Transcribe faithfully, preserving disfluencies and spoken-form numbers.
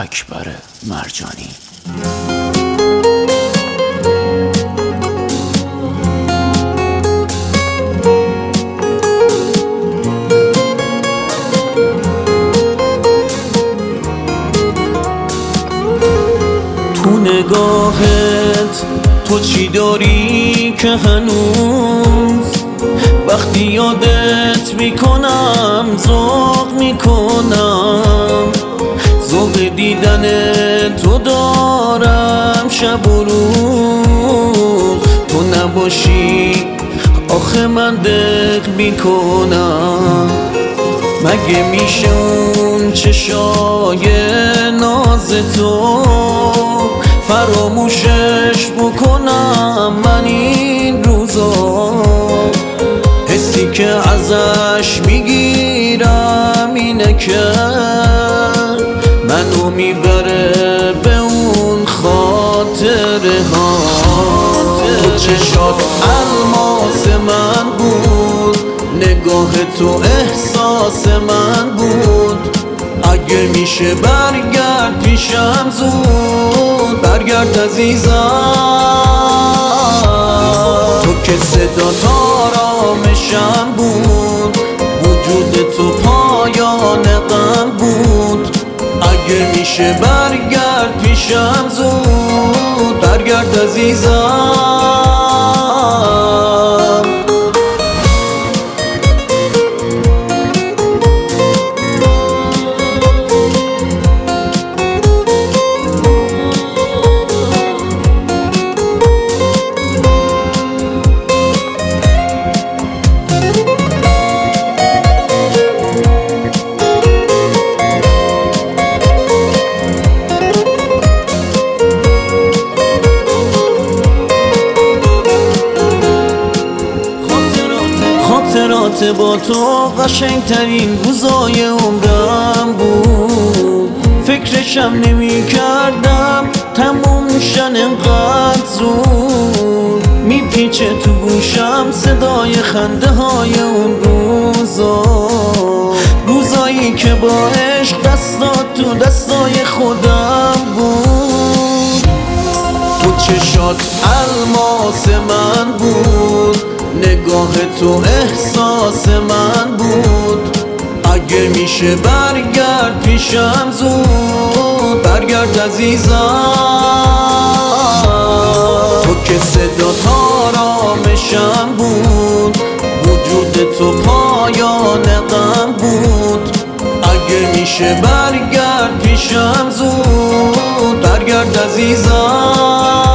اکبر مرجانی. تو نگاهت تو چی داری که هنوز وقتی یادت میکنم ذوق میکنم، ذوق دیدن تو دارم شب و روز. تو نباشی آخه من دق میکنم، مگه میشه اون چشای ناز تو فراموشش بکنم من این روزا؟ حسی که ازش میگیرم اینه که منو میبره به اون خاطره ها. تو چشات الماس من بود، نگاه تو احساس من بود. اگه میشه برگرد پیشم زود، برگرد عزیزم. تو که صدات آرامشم بود، وجود تو پایان غم بود. اگه میشه برگرد پیشم زود، برگرد عزیزم. خاطرات با تو قشنگترین روزای عمرم بود. فکرشم نمی کردم تموم شن انقدر زود. میپیچه تو گوشم صدای خنده های اون روزا، روزایی که با عشق دستات تو دستای خودم بود. تو چشات الماس من بود، نگاه تو احساس من بود. اگه میشه برگرد پیشم زود، برگرد عزیزم. تو که صدات آرامشم بود، وجود تو پایان غم بود. اگه میشه برگرد پیشم زود، برگرد عزیزم.